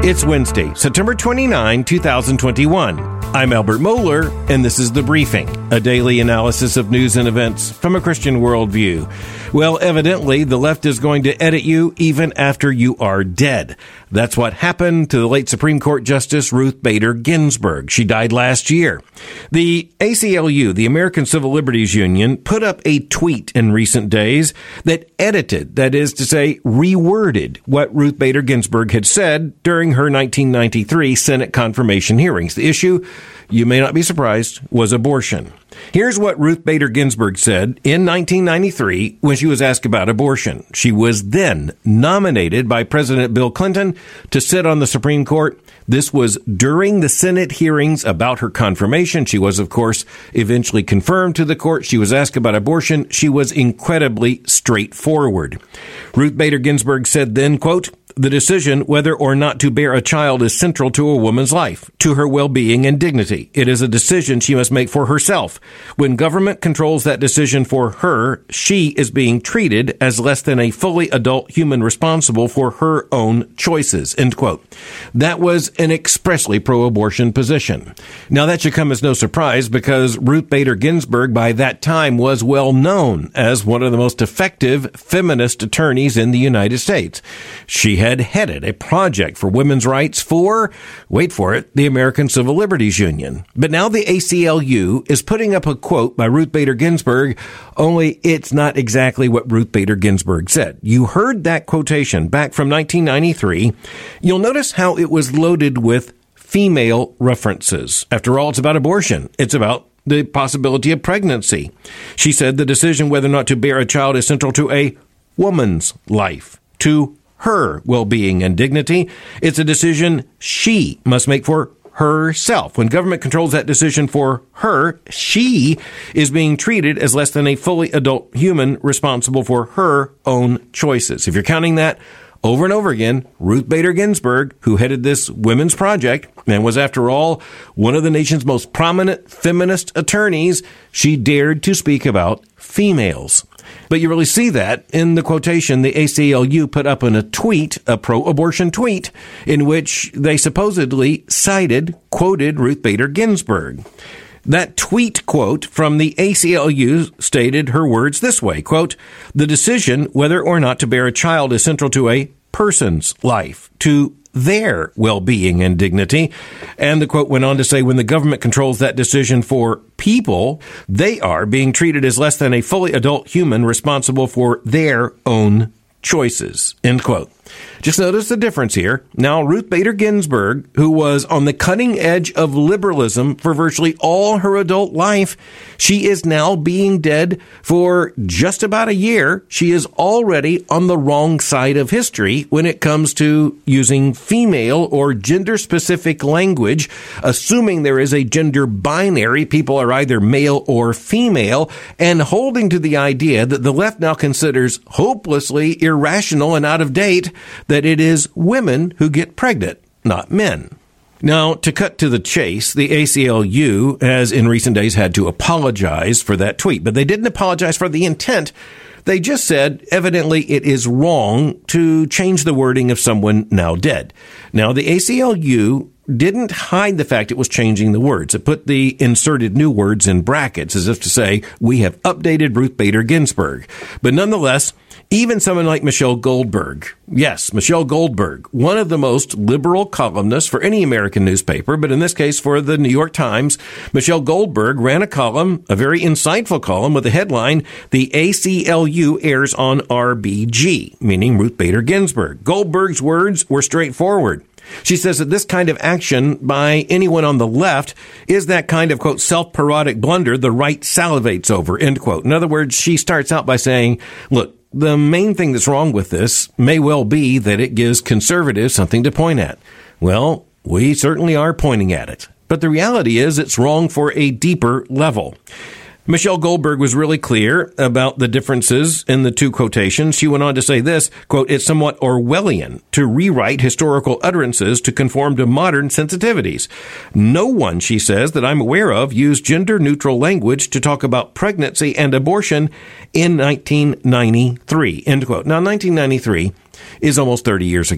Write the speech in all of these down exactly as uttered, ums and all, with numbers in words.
It's Wednesday, September twenty-ninth, twenty twenty-one. I'm Albert Mohler, and this is The Briefing, a daily analysis of news and events from a Christian worldview. Well, evidently, the left is going to edit you even after you are dead. That's what happened to the late Supreme Court Justice Ruth Bader Ginsburg. She died last year. The A C L U, the American Civil Liberties Union, put up a tweet in recent days that edited, that is to say, reworded what Ruth Bader Ginsburg had said during her nineteen ninety-three Senate confirmation hearings. The issue, you may not be surprised, was abortion. Here's what Ruth Bader Ginsburg said in nineteen ninety-three when she was asked about abortion. She was then nominated by President Bill Clinton to sit on the Supreme Court. This was during the Senate hearings about her confirmation. She was, of course, eventually confirmed to the court. She was asked about abortion. She was incredibly straightforward. Ruth Bader Ginsburg said then, quote, "The decision whether or not to bear a child is central to a woman's life, to her well-being and dignity. It is a decision she must make for herself. When government controls that decision for her, she is being treated as less than a fully adult human responsible for her own choices," end quote. That was an expressly pro-abortion position. Now, that should come as no surprise because Ruth Bader Ginsburg by that time was well known as one of the most effective feminist attorneys in the United States. She had headed a project for women's rights for, wait for it, the American Civil Liberties Union. But now the A C L U is putting up a quote by Ruth Bader Ginsburg, only it's not exactly what Ruth Bader Ginsburg said. You heard that quotation back from nineteen ninety-three. You'll notice how it was loaded with female references. After all, it's about abortion. It's about the possibility of pregnancy. She said the decision whether or not to bear a child is central to a woman's life, to her well-being and dignity. It's a decision she must make for herself. When government controls that decision for her, she is being treated as less than a fully adult human responsible for her own choices. If you're counting that over and over again, Ruth Bader Ginsburg, who headed this women's project and was, after all, one of the nation's most prominent feminist attorneys, she dared to speak about females. But you really see that in the quotation the A C L U put up in a tweet, a pro-abortion tweet, in which they supposedly cited, quoted Ruth Bader Ginsburg. That tweet quote from the A C L U stated her words this way, quote, "The decision whether or not to bear a child is central to a person's life, to their well-being and dignity." And the quote went on to say, when the government controls that decision for people, they are being treated as less than a fully adult human responsible for their own choices, end quote. Just notice the difference here. Now, Ruth Bader Ginsburg, who was on the cutting edge of liberalism for virtually all her adult life, she is now being dead for just about a year. She is already on the wrong side of history when it comes to using female or gender-specific language, assuming there is a gender binary, people are either male or female, and holding to the idea that the left now considers hopelessly irrational and out of date that it is women who get pregnant, not men. Now, to cut to the chase, the A C L U has in recent days had to apologize for that tweet, but they didn't apologize for the intent. They just said, evidently, it is wrong to change the wording of someone now dead. Now, the A C L U didn't hide the fact it was changing the words. It put the inserted new words in brackets as if to say, we have updated Ruth Bader Ginsburg. But nonetheless, even someone like Michelle Goldberg, yes, Michelle Goldberg, one of the most liberal columnists for any American newspaper, but in this case for the New York Times, Michelle Goldberg ran a column, a very insightful column with the headline, "The A C L U airs on R B G," meaning Ruth Bader Ginsburg. Goldberg's words were straightforward. She says that this kind of action by anyone on the left is that kind of, quote, self-parodic blunder the right salivates over, end quote. In other words, she starts out by saying, look, the main thing that's wrong with this may well be that it gives conservatives something to point at. Well, we certainly are pointing at it. But the reality is it's wrong for a deeper level. Michelle Goldberg was really clear about the differences in the two quotations. She went on to say this, quote, "It's somewhat Orwellian to rewrite historical utterances to conform to modern sensitivities. No one," she says, "that I'm aware of used gender-neutral language to talk about pregnancy and abortion in nineteen ninety-three, end quote. Now, nineteen ninety-three is almost thirty years ago.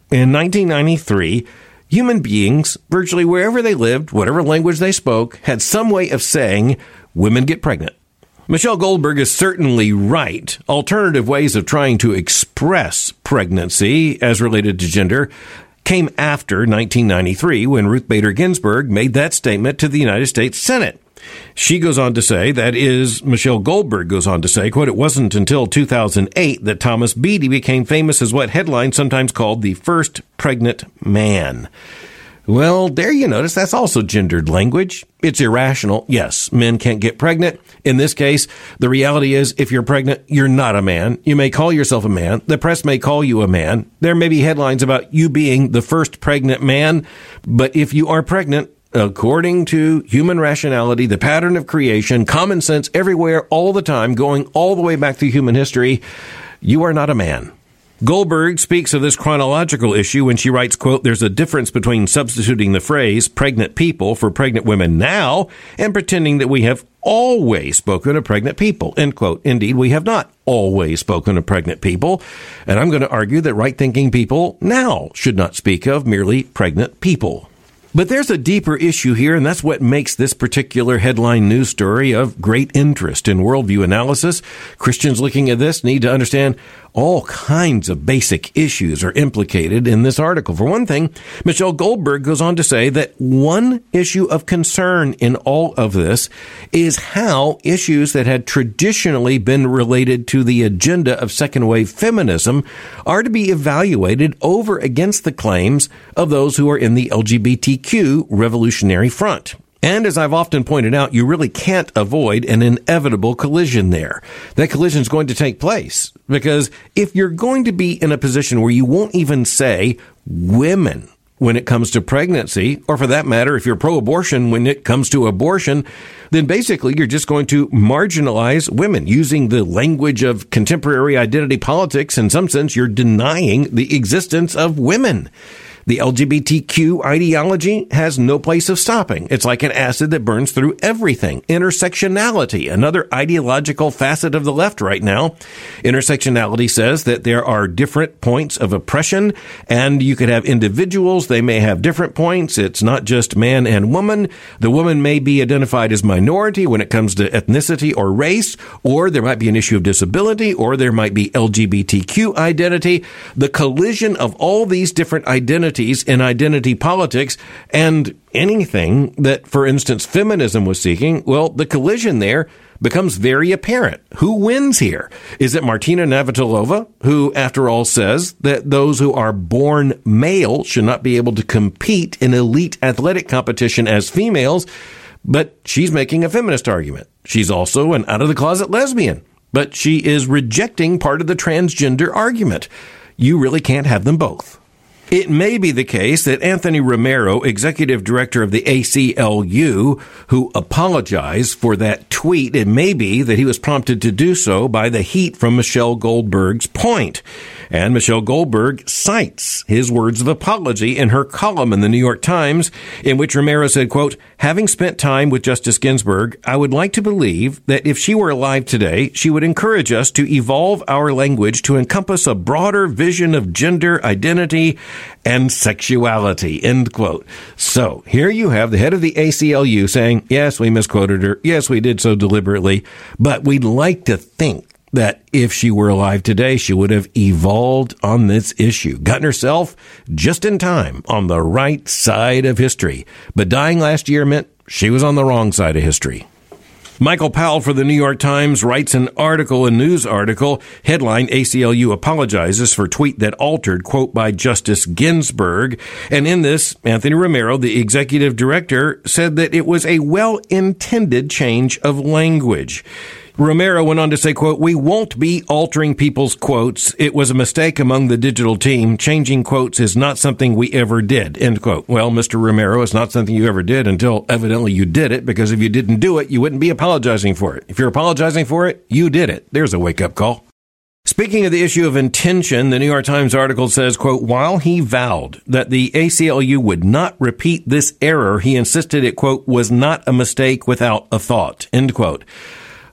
In nineteen ninety-three, human beings, virtually wherever they lived, whatever language they spoke, had some way of saying, women get pregnant. Michelle Goldberg is certainly right. Alternative ways of trying to express pregnancy as related to gender came after nineteen ninety-three, when Ruth Bader Ginsburg made that statement to the United States Senate. She goes on to say, that is, Michelle Goldberg goes on to say, quote, it wasn't until two thousand eight that Thomas Beatty became famous as what headlines sometimes called the first pregnant man. Well, there you notice that's also gendered language. It's irrational. Yes, men can't get pregnant. In this case, the reality is if you're pregnant, you're not a man. You may call yourself a man. The press may call you a man. There may be headlines about you being the first pregnant man. But if you are pregnant, according to human rationality, the pattern of creation, common sense everywhere, all the time, going all the way back through human history, you are not a man. Goldberg speaks of this chronological issue when she writes, quote, there's a difference between substituting the phrase pregnant people for pregnant women now and pretending that we have always spoken of pregnant people, end quote. Indeed, we have not always spoken of pregnant people. And I'm going to argue that right-thinking people now should not speak of merely pregnant people. But there's a deeper issue here, and that's what makes this particular headline news story of great interest in worldview analysis. Christians looking at this need to understand all kinds of basic issues are implicated in this article. For one thing, Michelle Goldberg goes on to say that one issue of concern in all of this is how issues that had traditionally been related to the agenda of second-wave feminism are to be evaluated over against the claims of those who are in the L G B T Q revolutionary front. And as I've often pointed out, you really can't avoid an inevitable collision there. That collision is going to take place because if you're going to be in a position where you won't even say women when it comes to pregnancy, or for that matter, if you're pro-abortion when it comes to abortion, then basically you're just going to marginalize women using the language of contemporary identity politics. In some sense, you're denying the existence of women. The L G B T Q ideology has no place of stopping. It's like an acid that burns through everything. Intersectionality, another ideological facet of the left right now. Intersectionality says that there are different points of oppression, and you could have individuals. They may have different points. It's not just man and woman. The woman may be identified as minority when it comes to ethnicity or race, or there might be an issue of disability, or there might be L G B T Q identity. The collision of all these different identities in identity politics and anything that, for instance, feminism was seeking, well, the collision there becomes very apparent. Who wins here? Is it Martina Navratilova, who, after all, says that those who are born male should not be able to compete in elite athletic competition as females, but she's making a feminist argument. She's also an out-of-the-closet lesbian, but she is rejecting part of the transgender argument. You really can't have them both. It may be the case that Anthony Romero, executive director of the A C L U, who apologized for that tweet, it may be that he was prompted to do so by the heat from Michelle Goldberg's point. And Michelle Goldberg cites his words of apology in her column in the New York Times, in which Romero said, quote, having spent time with Justice Ginsburg, I would like to believe that if she were alive today, she would encourage us to evolve our language to encompass a broader vision of gender identity and sexuality, end quote. So here you have the head of the A C L U saying, yes, we misquoted her. Yes, we did so deliberately, but we'd like to think that if she were alive today, she would have evolved on this issue, gotten herself just in time on the right side of history. But dying last year meant she was on the wrong side of history. Michael Powell for the New York Times writes an article, a news article, headline, A C L U apologizes for tweet that altered, quote, by Justice Ginsburg. And in this, Anthony Romero, the executive director, said that it was a well-intended change of language. Romero went on to say, quote, we won't be altering people's quotes. It was a mistake among the digital team. Changing quotes is not something we ever did, end quote. Well, Mister Romero, it's not something you ever did until evidently you did it, because if you didn't do it, you wouldn't be apologizing for it. If you're apologizing for it, you did it. There's a wake-up call. Speaking of the issue of intention, the New York Times article says, quote, while he vowed that the A C L U would not repeat this error, he insisted it, quote, was not a mistake without a thought, end quote.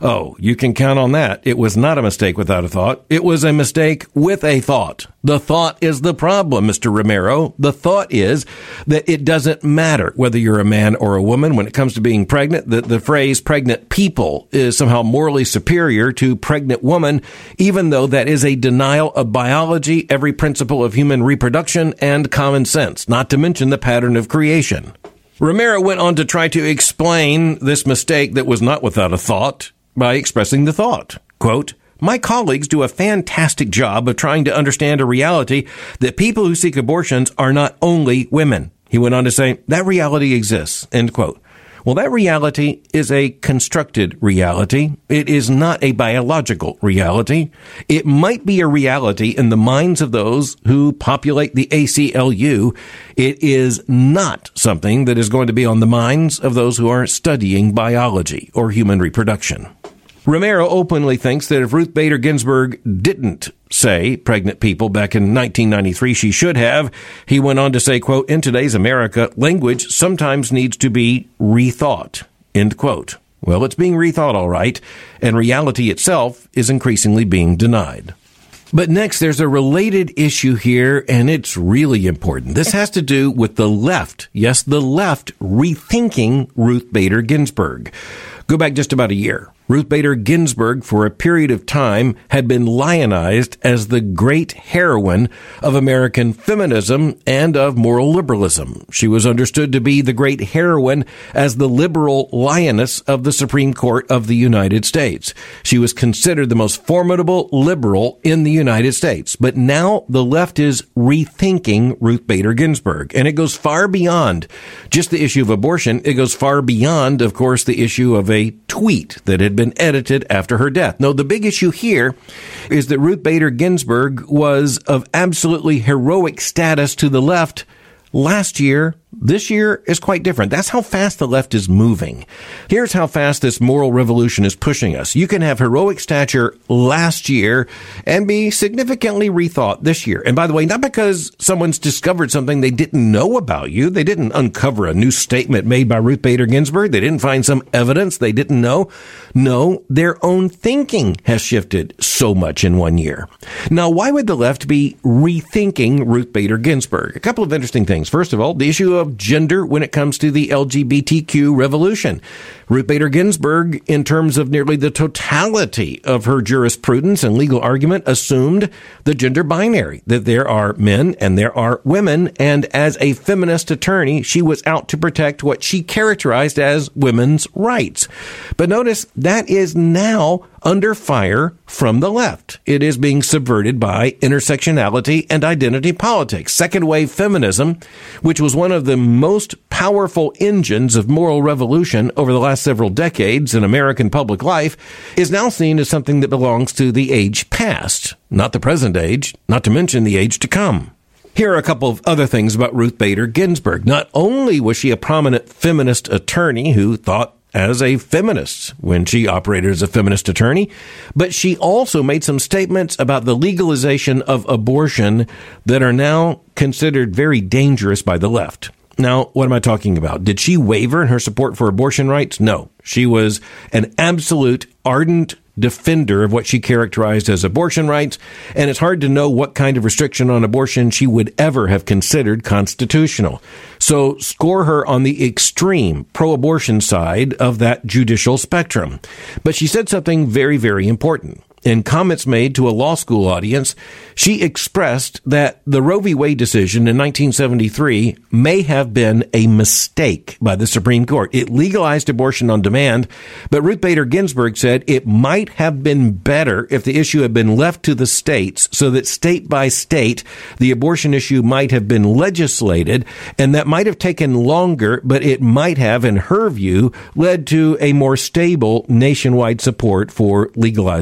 Oh, you can count on that. It was not a mistake without a thought. It was a mistake with a thought. The thought is the problem, Mister Romero. The thought is that it doesn't matter whether you're a man or a woman when it comes to being pregnant. The, the phrase pregnant people is somehow morally superior to pregnant woman, even though that is a denial of biology, every principle of human reproduction, and common sense, not to mention the pattern of creation. Romero went on to try to explain this mistake that was not without a thought by expressing the thought. Quote, "My colleagues do a fantastic job of trying to understand a reality that people who seek abortions are not only women." He went on to say, that reality exists, end quote. Well, that reality is a constructed reality. It is not a biological reality. It might be a reality in the minds of those who populate the A C L U. It is not something that is going to be on the minds of those who are studying biology or human reproduction. Romero openly thinks that if Ruth Bader Ginsburg didn't say pregnant people back in nineteen ninety-three, she should have. He went on to say, quote, "In today's America, language sometimes needs to be rethought," end quote. Well, it's being rethought, all right, and reality itself is increasingly being denied. But next, there's a related issue here, and it's really important. This has to do with the left. Yes, the left rethinking Ruth Bader Ginsburg. Go back just about a year. Ruth Bader Ginsburg, for a period of time, had been lionized as the great heroine of American feminism and of moral liberalism. She was understood to be the great heroine as the liberal lioness of the Supreme Court of the United States. She was considered the most formidable liberal in the United States. But now the left is rethinking Ruth Bader Ginsburg, and it goes far beyond just the issue of abortion. It goes far beyond, of course, the issue of a tweet that had been edited after her death. No, the big issue here is that Ruth Bader Ginsburg was of absolutely heroic status to the left last year. This year is quite different. That's how fast the left is moving. Here's how fast this moral revolution is pushing us. You can have heroic stature last year and be significantly rethought this year. And by the way, not because someone's discovered something they didn't know about you. They didn't uncover a new statement made by Ruth Bader Ginsburg. They didn't find some evidence they didn't know. No, their own thinking has shifted so much in one year. Now, why would the left be rethinking Ruth Bader Ginsburg? A couple of interesting things. First of all, the issue of gender when it comes to the L G B T Q revolution. Ruth Bader Ginsburg, in terms of nearly the totality of her jurisprudence and legal argument, assumed the gender binary, that there are men and there are women, and as a feminist attorney, she was out to protect what she characterized as women's rights. But notice that is now under fire from the left. It is being subverted by intersectionality and identity politics. Second wave feminism, which was one of the most powerful engines of moral revolution over the last several decades in American public life, is now seen as something that belongs to the age past, not the present age, not to mention the age to come. Here are a couple of other things about Ruth Bader Ginsburg. Not only was she a prominent feminist attorney who thought as a feminist when she operated as a feminist attorney, but she also made some statements about the legalization of abortion that are now considered very dangerous by the left. Now, what am I talking about? Did she waver in her support for abortion rights? No. She was an absolute ardent defender of what she characterized as abortion rights, and it's hard to know what kind of restriction on abortion she would ever have considered constitutional. So score her on the extreme pro-abortion side of that judicial spectrum. But she said something very, very important. In comments made to a law school audience, she expressed that the Roe v. Wade decision in nineteen seventy-three may have been a mistake by the Supreme Court. It legalized abortion on demand, but Ruth Bader Ginsburg said it might have been better if the issue had been left to the states so that state by state, the abortion issue might have been legislated, and that might have taken longer, but it might have, in her view, led to a more stable nationwide support for legalized abortion.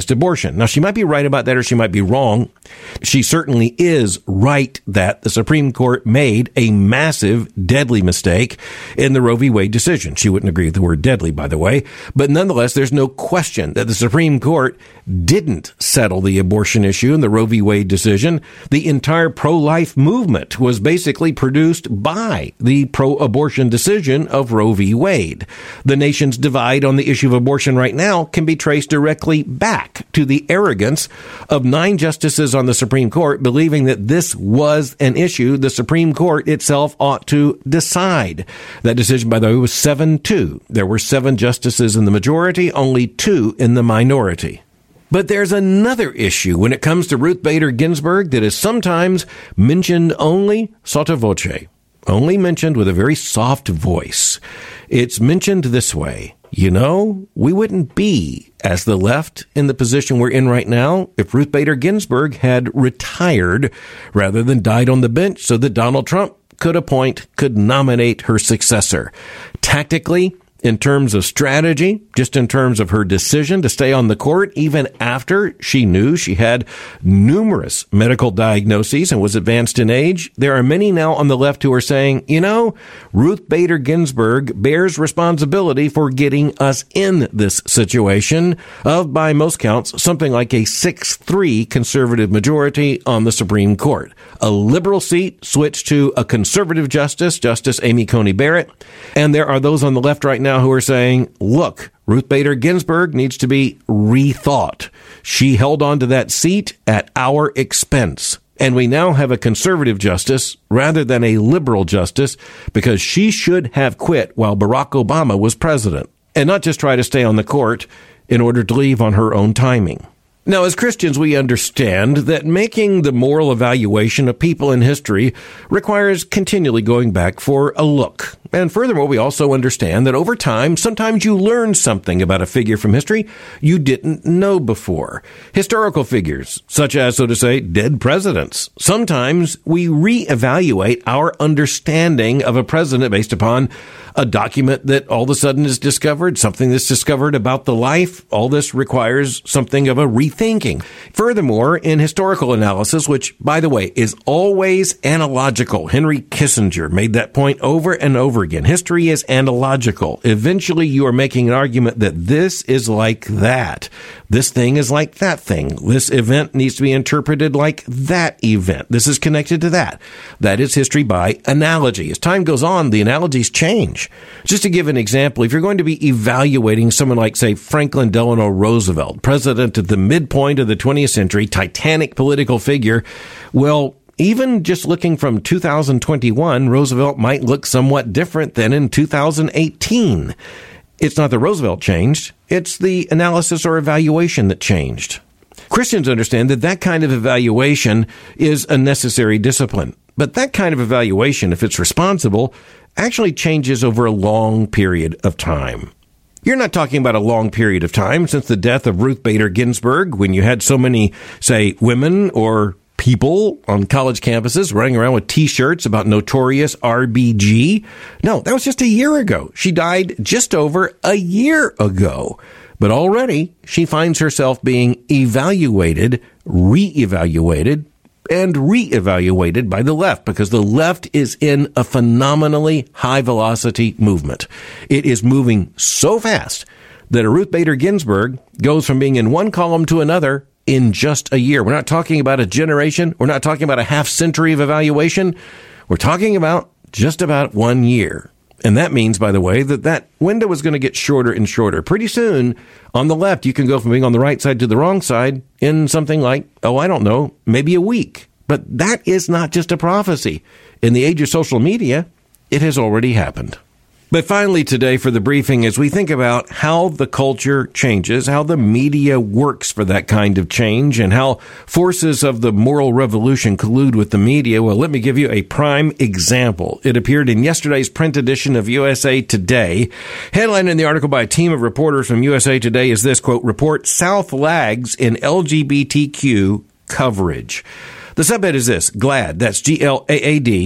abortion. Now, she might be right about that or she might be wrong. She certainly is right that the Supreme Court made a massive, deadly mistake in the Roe v. Wade decision. She wouldn't agree with the word deadly, by the way. But nonetheless, there's no question that the Supreme Court didn't settle the abortion issue in the Roe v. Wade decision. The entire pro-life movement was basically produced by the pro-abortion decision of Roe v. Wade. The nation's divide on the issue of abortion right now can be traced directly back to the arrogance of nine justices on the Supreme Court believing that this was an issue the Supreme Court itself ought to decide. That decision, by the way, was seven two. There were seven justices in the majority, only two in the minority. But there's another issue when it comes to Ruth Bader Ginsburg that is sometimes mentioned only sotto voce, only mentioned with a very soft voice. It's mentioned this way. You know, we wouldn't be, as the left, in the position we're in right now if Ruth Bader Ginsburg had retired rather than died on the bench so that Donald Trump could appoint, could nominate her successor. Tactically, in terms of strategy, just in terms of her decision to stay on the court, even after she knew she had numerous medical diagnoses and was advanced in age, there are many now on the left who are saying, you know, Ruth Bader Ginsburg bears responsibility for getting us in this situation of, by most counts, something like a six three conservative majority on the Supreme Court. A liberal seat switched to a conservative justice, Justice Amy Coney Barrett, and there are those on the left right now who are saying, look, Ruth Bader Ginsburg needs to be rethought. She held on to that seat at our expense. And we now have a conservative justice rather than a liberal justice because she should have quit while Barack Obama was president and not just try to stay on the court in order to leave on her own timing. Now, as Christians, we understand that making the moral evaluation of people in history requires continually going back for a look. And furthermore, we also understand that over time, sometimes you learn something about a figure from history you didn't know before. Historical figures, such as, so to say, dead presidents. Sometimes we reevaluate our understanding of a president based upon a document that all of a sudden is discovered, something that's discovered about the life. All this requires something of a rethinking. Furthermore, in historical analysis, which, by the way, is always analogical, Henry Kissinger made that point over and over again. History is analogical. Eventually, you are making an argument that this is like that. This thing is like that thing. This event needs to be interpreted like that event. This is connected to that. That is history by analogy. As time goes on, the analogies change. Just to give an example, if you're going to be evaluating someone like, say, Franklin Delano Roosevelt, president at the midpoint of the twentieth century, titanic political figure, well, even just looking from two thousand twenty-one, Roosevelt might look somewhat different than in two thousand eighteen. It's not that Roosevelt changed. It's the analysis or evaluation that changed. Christians understand that that kind of evaluation is a necessary discipline. But that kind of evaluation, if it's responsible, actually changes over a long period of time. You're not talking about a long period of time since the death of Ruth Bader Ginsburg, when you had so many, say, women or people on college campuses running around with T-shirts about notorious R B G. No, that was just a year ago. She died just over a year ago. But already she finds herself being evaluated, re-evaluated, and re-evaluated by the left because the left is in a phenomenally high-velocity movement. It is moving so fast that a Ruth Bader Ginsburg goes from being in one column to another in just a year. We're not talking about a generation. We're not talking about a half century of evaluation. We're talking about just about one year. And that means, by the way, that that window is going to get shorter and shorter. Pretty soon, on the left, you can go from being on the right side to the wrong side in something like, oh, I don't know, maybe a week. But that is not just a prophecy. In the age of social media, it has already happened. But finally today for the briefing, as we think about how the culture changes, how the media works for that kind of change, and how forces of the moral revolution collude with the media, well, let me give you a prime example. It appeared in yesterday's print edition of U S A Today. Headline in the article by a team of reporters from U S A Today is this, quote, report South lags in L G B T Q coverage. The subhead is this, GLAAD, that's G L A A D,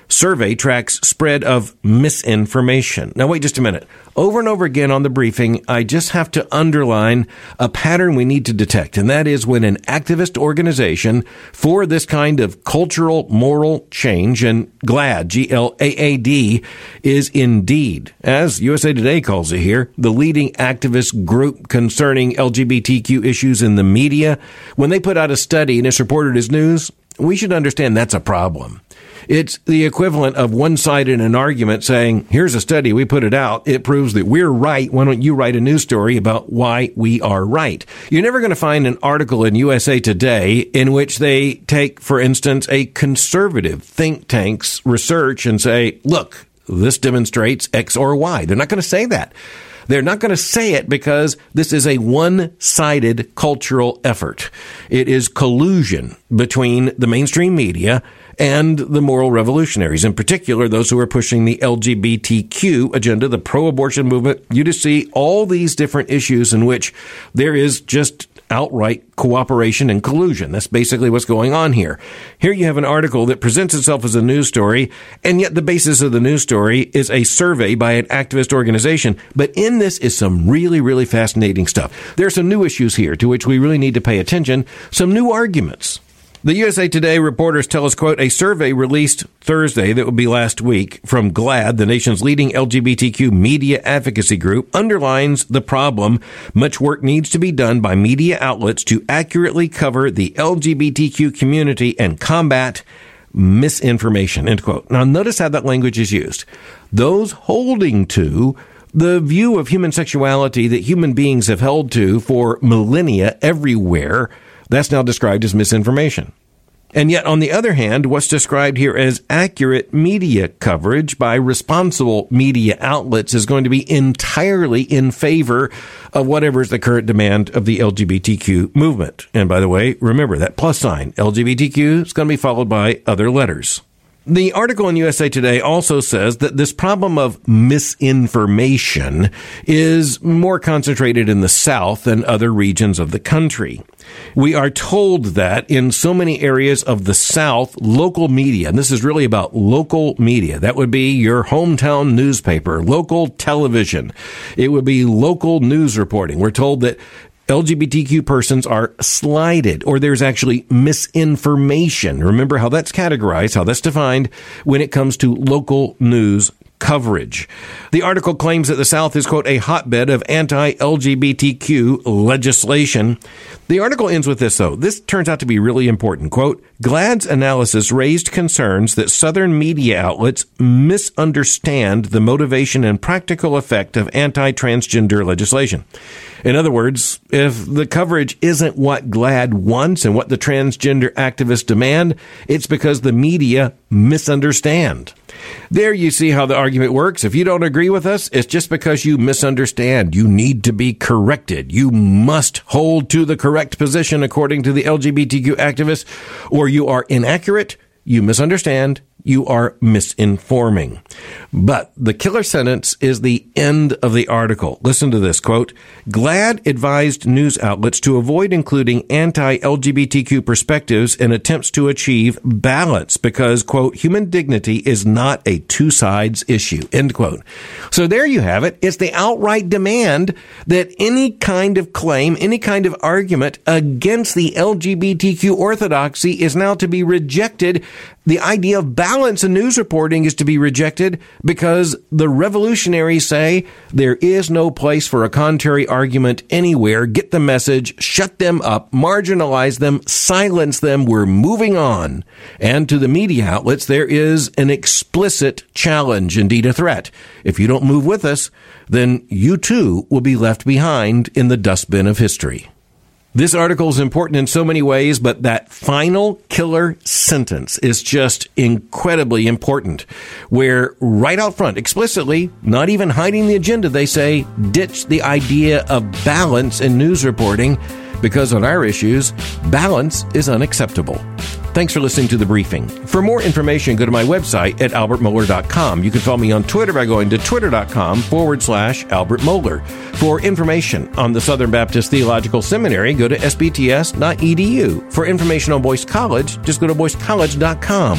survey tracks spread of misinformation. Now, wait just a minute. Over and over again on the briefing, I just have to underline a pattern we need to detect, and that is when an activist organization for this kind of cultural, moral change, and GLAAD, G L A A D, is indeed, as U S A Today calls it here, the leading activist group concerning L G B T Q issues in the media. When they put out a study and it's reported as news, we should understand that's a problem. It's the equivalent of one side in an argument saying, here's a study, we put it out, it proves that we're right, why don't you write a news story about why we are right? You're never going to find an article in U S A Today in which they take, for instance, a conservative think tank's research and say, look, this demonstrates X or Y. They're not going to say that. They're not going to say it because this is a one-sided cultural effort. It is collusion between the mainstream media and the moral revolutionaries, in particular, those who are pushing the L G B T Q agenda, the pro-abortion movement. You just see all these different issues in which there is just outright cooperation and collusion. That's basically what's going on here. Here you have an article that presents itself as a news story, and yet the basis of the news story is a survey by an activist organization. But in this is some really, really fascinating stuff. There are some new issues here to which we really need to pay attention, some new arguments. The U S A Today reporters tell us, quote, a survey released Thursday, that would be last week, from GLAAD, the nation's leading L G B T Q media advocacy group, underlines the problem. Much work needs to be done by media outlets to accurately cover the L G B T Q community and combat misinformation, end quote. Now, notice how that language is used. Those holding to the view of human sexuality that human beings have held to for millennia everywhere, that's now described as misinformation. And yet, on the other hand, what's described here as accurate media coverage by responsible media outlets is going to be entirely in favor of whatever is the current demand of the L G B T Q movement. And by the way, remember that plus sign, L G B T Q, is going to be followed by other letters. The article in U S A Today also says that this problem of misinformation is more concentrated in the South than other regions of the country. We are told that in so many areas of the South, local media, and this is really about local media, that would be your hometown newspaper, local television, it would be local news reporting. We're told that L G B T Q persons are slighted, or there's actually misinformation. Remember how that's categorized, how that's defined when it comes to local news coverage. The article claims that the South is, quote, a hotbed of anti-L G B T Q legislation. The article ends with this, though. This turns out to be really important. Quote, GLAAD's analysis raised concerns that Southern media outlets misunderstand the motivation and practical effect of anti-transgender legislation. In other words, if the coverage isn't what GLAAD wants and what the transgender activists demand, it's because the media misunderstand. There you see how the argument works. If you don't agree with us, it's just because you misunderstand. You need to be corrected. You must hold to the correct position according to the L G B T Q activists, or you are inaccurate, you misunderstand, you are misinforming. But the killer sentence is the end of the article. Listen to this, quote, GLAAD advised news outlets to avoid including anti-L G B T Q perspectives in attempts to achieve balance because, quote, human dignity is not a two sides issue, end quote. So there you have it. It's the outright demand that any kind of claim, any kind of argument against the L G B T Q orthodoxy is now to be rejected. The idea of balance in news reporting is to be rejected because the revolutionaries say there is no place for a contrary argument anywhere. Get the message, shut them up, marginalize them, silence them. We're moving on. And to the media outlets, there is an explicit challenge, indeed a threat. If you don't move with us, then you too will be left behind in the dustbin of history. This article is important in so many ways, but that final killer sentence is just incredibly important, where right out front, explicitly, not even hiding the agenda, they say, ditch the idea of balance in news reporting, because on our issues, balance is unacceptable. Thanks for listening to The Briefing. For more information, go to my website at albert mohler dot com. You can follow me on Twitter by going to twitter.com forward slash Albert Mohler. For information on the Southern Baptist Theological Seminary, go to s b t s dot e d u. For information on Boyce College, just go to boyce college dot com.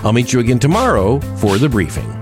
I'll meet you again tomorrow for the briefing.